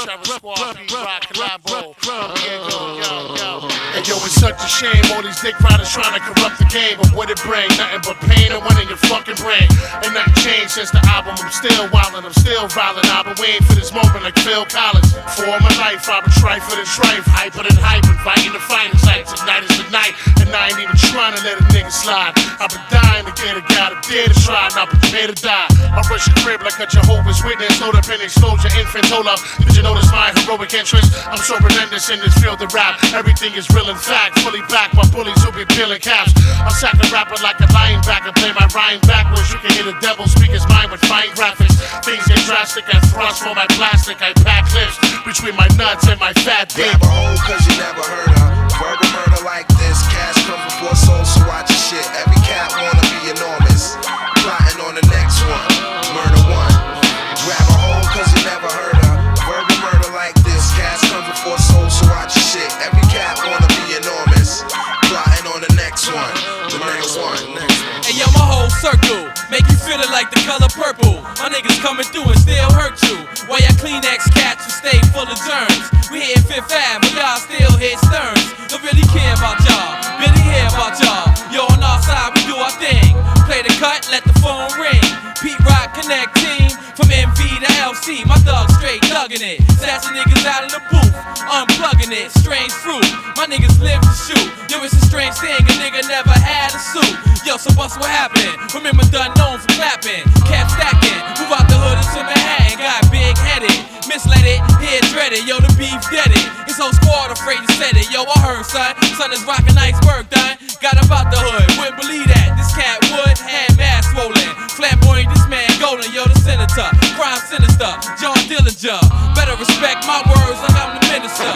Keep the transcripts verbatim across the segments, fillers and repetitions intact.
Trevor Squad, P-Rock, Collabo. Yeah, go, yo, yo. And yo, it's such a shame, all these dick riders trying to corrupt the game. But what it bring? Nothing but pain and one in your fucking brain. And nothing changed since the album. I'm still wildin', I'm still violent. I've been waiting for this moment like Phil Collins. For all my life, I've been trying for the strife. Hyper than hyper, fighting the finest. Like tonight is the night, and I ain't even trying to let a nigga slide. I've been dying to get a guy to dare to try, not prepare to die. I rush your crib like a Jehovah's Witness. Load up and explode your infant, hold up. Did you notice my heroic entrance? I'm so relentless in this field of rap. Everything is real and fact, fully backed by bullies who be peeling caps. I sack a rapper like a linebacker, play my rhyme backwards. You can hear the devil speak his mind with fine graphics. Things get drastic, I thrust for my plastic. I pack clips between my nuts and my fat dick. Grab a hole cause you never heard of verbal murder like this. Cash come before soul, so watch your shit. Every cat wanna be enormous. Plotting on the next one, murder one. Grab a hole cause you never heard of verbal murder like this. Cash come before soul, so watch your shit. Every cat wanna be enormous. Plotting on the next one, the next one. Hey yo, my whole circle make you feel it like the color purple. My niggas coming through and still hurt you. While y'all Kleenex cats who stay full of germs. We hit Fifth Ave, but y'all still hit Stearns. Don't really care about y'all, really hear about y'all. Yo, on our side, we do our thing. Play the cut, let the phone ring. Pete Rock Connect team, from M V to L C. My thugs straight thugging it. Sassy niggas out of the booth, unplugging it. Strange fruit, my niggas live to shoot. Yo, it's a strange thing, a nigga never had a suit. Yo, so bust what happened? Remember done known for clapping, kept stacking. Move out the hood into Manhattan, got big headed. Misled it, head dreaded, yo, the beef dead it. His whole squad afraid to set it. Yo, I heard, son, son is rockin' iceberg done. Got about the hood, wouldn't believe that. This cat would, had mass swollen. Flamboyant, this man golden, yo, the senator. Crime sinister, John Dillinger. Better respect my words like I'm the minister.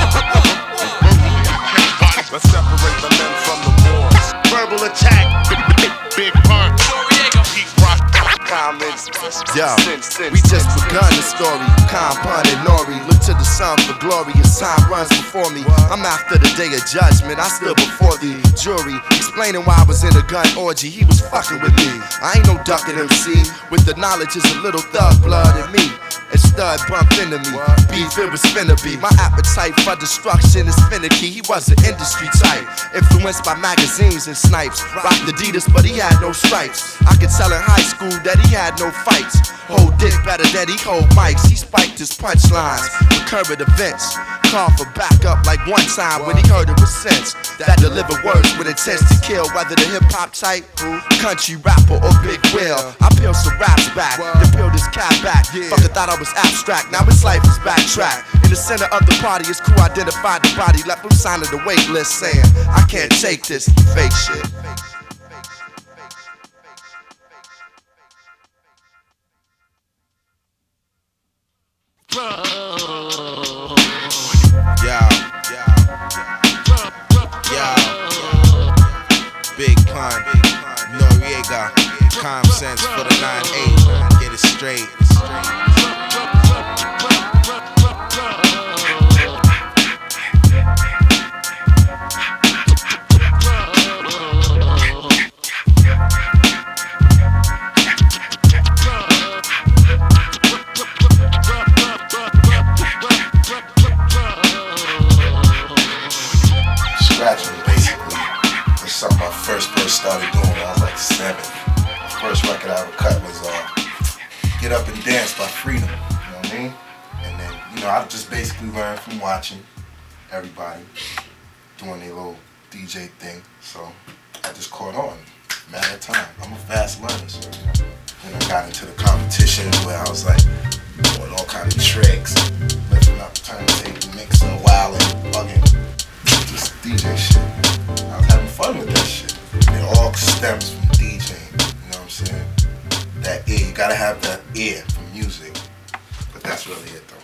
Let's separate the men from the boys. Verbal attack, big, big, big pun. P-Rock. Comments. Yo, we just begun the story. Compound and Nori. Look to the sun for glory as time runs before me. I'm after the day of judgment. I stood before the jury, explaining why I was in a gun orgy. He was fucking with me. I ain't no ducking M C. With the knowledge is a little thug blood in me. And stud bump into me. Beef, it was finna be. My appetite for destruction is finicky. He was an industry type, influenced by magazines and snipes. Rocked Adidas, but he had no stripes. I could tell in high school that he had no fights. Hold dick better than he hold mics. He spiked his punchlines with current events. Called for backup like one time when he heard it was sense. That deliver words with intent to kill, whether the hip hop type, country rapper, or Big Will. I peeled some raps back, then peeled his cap back. Fucker thought I was abstract, now his life is backtracked. In the center of the party, his crew identified the body, left him signing the wait list, saying, I can't take this fake shit. Yo, yo, Big Pun, Noriega, Calm Sense for the nine eight, get it straight. Scratching, basically. That's something I first first started doing when I was like seven. The first record I ever cut was uh, Get Up and Dance by Freedom. You know what I mean? And then, you know, I just basically learned from watching everybody doing their little D J thing. So I just caught on. Matter of time. I'm a fast learner, so you know. Then I got into the competition where I was like doing all kind of tricks, lifting up the turntable, mixing, wilding, bugging. Just D J shit. I was having fun with that shit. And it all stems from DJing, you know what I'm saying? That ear, you gotta have that ear for music. But that's really it though.